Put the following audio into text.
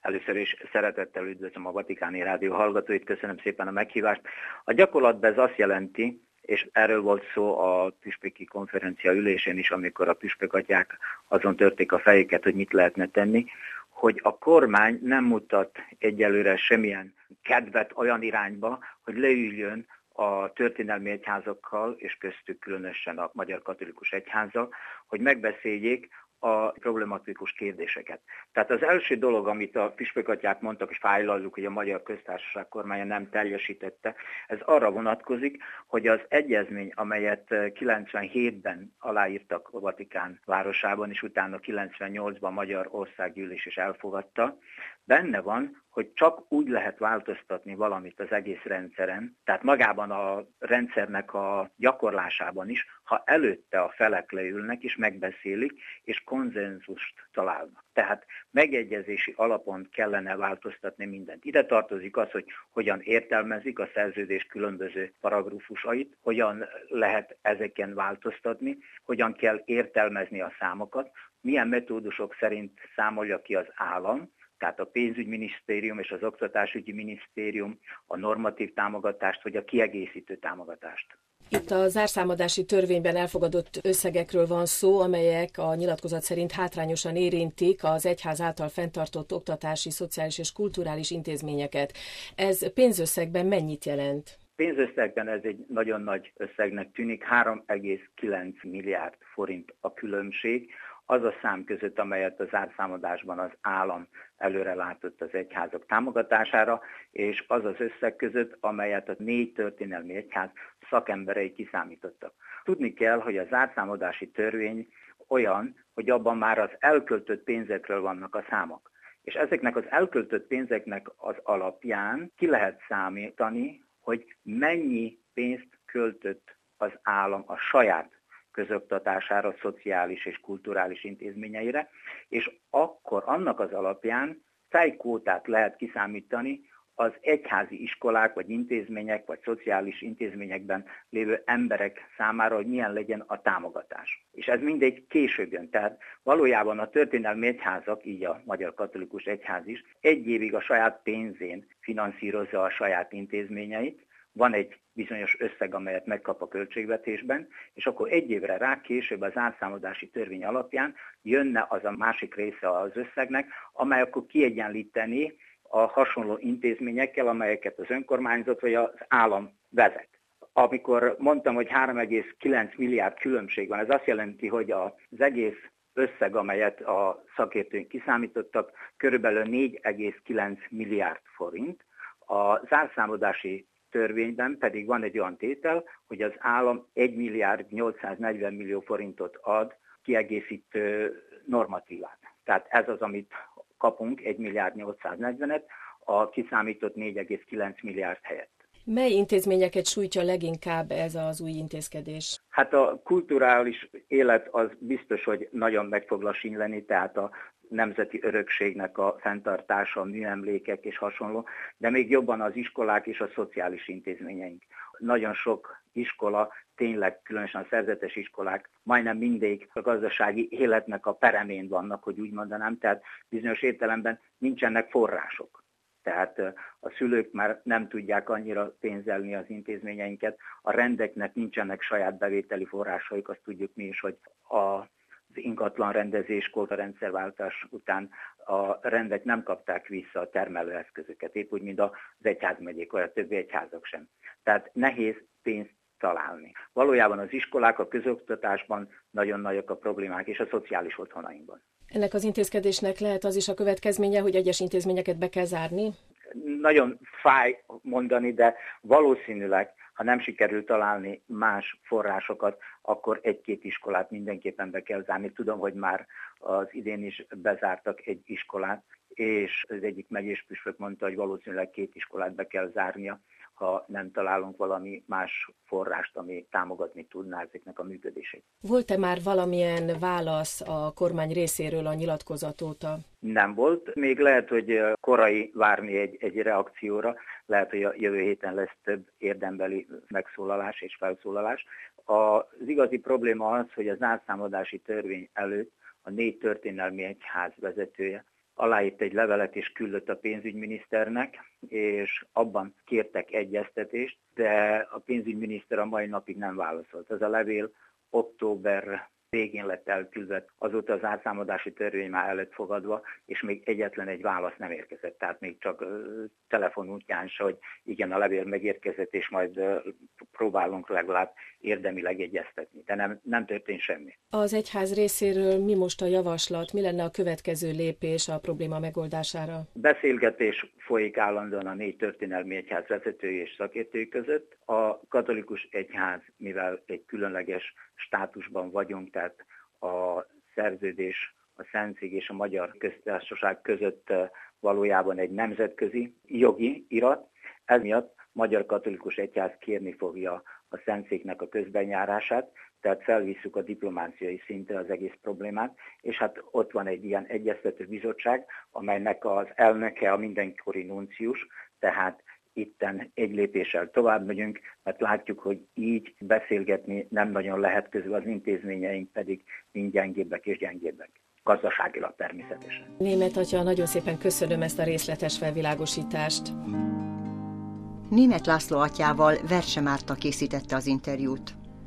Először is szeretettel üdvözlöm a Vatikáni Rádió hallgatóit, köszönöm szépen a meghívást. A gyakorlatban ez azt jelenti, és erről volt szó a püspöki konferencia ülésén is, amikor a püspökatyák azon törték a fejüket, hogy mit lehetne tenni, hogy a kormány nem mutat egyelőre semmilyen kedvet olyan irányba, hogy leüljön a történelmi egyházakkal, és köztük különösen a Magyar Katolikus Egyházzal, hogy megbeszéljék a problematikus kérdéseket. Tehát az első dolog, amit a püspökatyák mondtak, és fájlaljuk, hogy a Magyar Köztársaság kormánya nem teljesítette, ez arra vonatkozik, hogy az egyezmény, amelyet 97-ben aláírtak a Vatikán városában, és utána 98-ban a Magyar Országgyűlés is elfogadta, benne van, hogy csak úgy lehet változtatni valamit az egész rendszeren, tehát magában a rendszernek a gyakorlásában is, ha előtte a felek leülnek és megbeszélik, és konzenzust találnak. Tehát megegyezési alapon kellene változtatni mindent. Ide tartozik az, hogy hogyan értelmezik a szerződés különböző paragrafusait, hogyan lehet ezeken változtatni, hogyan kell értelmezni a számokat, milyen metódusok szerint számolja ki az állam, tehát a pénzügyminisztérium és az oktatásügyi minisztérium a normatív támogatást, vagy a kiegészítő támogatást. Itt a zárszámadási törvényben elfogadott összegekről van szó, amelyek a nyilatkozat szerint hátrányosan érintik az egyház által fenntartott oktatási, szociális és kulturális intézményeket. Ez pénzösszegben mennyit jelent? Pénzösszegben ez egy nagyon nagy összegnek tűnik, 3,9 milliárd forint a különbség, az a szám között, amelyet a zárszámadásban az állam előre látott az egyházak támogatására, és az az összeg között, amelyet a 4 történelmi egyház szakemberei kiszámítottak. Tudni kell, hogy a zárszámadási törvény olyan, hogy abban már az elköltött pénzekről vannak a számok. És ezeknek az elköltött pénzeknek az alapján ki lehet számítani, hogy mennyi pénzt költött az állam a saját közoktatására, szociális és kulturális intézményeire, és akkor annak az alapján fejkvótát lehet kiszámítani az egyházi iskolák, vagy intézmények, vagy szociális intézményekben lévő emberek számára, hogy milyen legyen a támogatás. És ez mindegy később jön. Tehát valójában a történelmi egyházak, így a Magyar Katolikus Egyház is, egy évig a saját pénzén finanszírozza a saját intézményeit, van egy bizonyos összeg, amelyet megkap a költségvetésben, és akkor egy évre rá később az zárszámadási törvény alapján jönne az a másik része az összegnek, amely akkor kiegyenlíteni a hasonló intézményekkel, amelyeket az önkormányzat vagy az állam vezet. Amikor mondtam, hogy 3,9 milliárd különbség van, ez azt jelenti, hogy az egész összeg, amelyet a szakértőink kiszámítottak, körülbelül 4,9 milliárd forint. A zárszámadási törvényben pedig van egy olyan tétel, hogy az állam 1 milliárd 840 millió forintot ad kiegészítő normatívát. Tehát ez az, amit kapunk, 1 milliárd 840-et, a kiszámított 4,9 milliárd helyett. Mely intézményeket sújtja leginkább ez az új intézkedés? Hát a kulturális élet az biztos, hogy nagyon meg fog lassítani, tehát a nemzeti örökségnek a fenntartása, a műemlékek és hasonló, de még jobban az iskolák és a szociális intézményeink. Nagyon sok iskola, tényleg különösen a szerzetes iskolák majdnem mindig a gazdasági életnek a peremén vannak, hogy úgy mondanám, tehát bizonyos értelemben nincsenek források. Tehát a szülők már nem tudják annyira pénzelni az intézményeinket, a rendeknek nincsenek saját bevételi forrásaik, azt tudjuk mi is, hogy az ingatlan rendezéskor, a rendszerváltás után a rendek nem kapták vissza a termelőeszközöket, épp úgy, mint az egyházmegyék, vagy a többi egyházak sem. Tehát nehéz pénzt találni. Valójában az iskolák, a közoktatásban nagyon nagyok a problémák, és a szociális otthonainkban. Ennek az intézkedésnek lehet az is a következménye, hogy egyes intézményeket be kell zárni? Nagyon fáj mondani, de valószínűleg, ha nem sikerül találni más forrásokat, akkor 1-2 iskolát mindenképpen be kell zárni. Tudom, hogy már az idén is bezártak egy iskolát, és az egyik megyés püspök mondta, hogy valószínűleg 2 iskolát be kell zárnia, ha nem találunk valami más forrást, ami támogatni tudná ezeknek a működését. Volt-e már valamilyen válasz a kormány részéről a nyilatkozat óta? Nem volt. Még lehet, hogy korai várni egy reakcióra, lehet, hogy a jövő héten lesz több érdembeli megszólalás és felszólalás. Az igazi probléma az, hogy az zárszámadási törvény előtt a 4 történelmi egyház vezetője aláírt egy levelet és küldött a pénzügyminiszternek, és abban kértek egyeztetést, de a pénzügyminiszter a mai napig nem válaszolt. Ez a levél október végén lett elküldve, azóta az árszámadási törvény már el lett fogadva, és még egyetlen egy válasz nem érkezett. Tehát még csak telefon útján se, hogy igen, a levél megérkezett, és majd próbálunk legalább érdemileg egyeztetni. De nem történt semmi. Az egyház részéről mi most a javaslat? Mi lenne a következő lépés a probléma megoldására? Beszélgetés folyik állandóan a 4 történelmi egyház vezetői és szakértői között. A katolikus egyház, mivel egy különleges státusban vagyunk, tehát a szerződés, a Szentszék és a Magyar Köztársaság között valójában egy nemzetközi jogi irat, emiatt Magyar Katolikus Egyház kérni fogja a Szentszéknek a közbenjárását, tehát felvisszük a diplomáciai szintre az egész problémát, és hát ott van egy ilyen egyeztető bizottság, amelynek az elnöke a mindenkori nuncius, tehát itten egy lépéssel tovább megyünk, mert látjuk, hogy így beszélgetni nem nagyon lehet, közül az intézményeink pedig mind gyengébbek és gyengébbek. Gazdaságilag természetesen. Németh atya, nagyon szépen köszönöm ezt a részletes felvilágosítást. Németh László atyával Verse Márta készítette az interjút.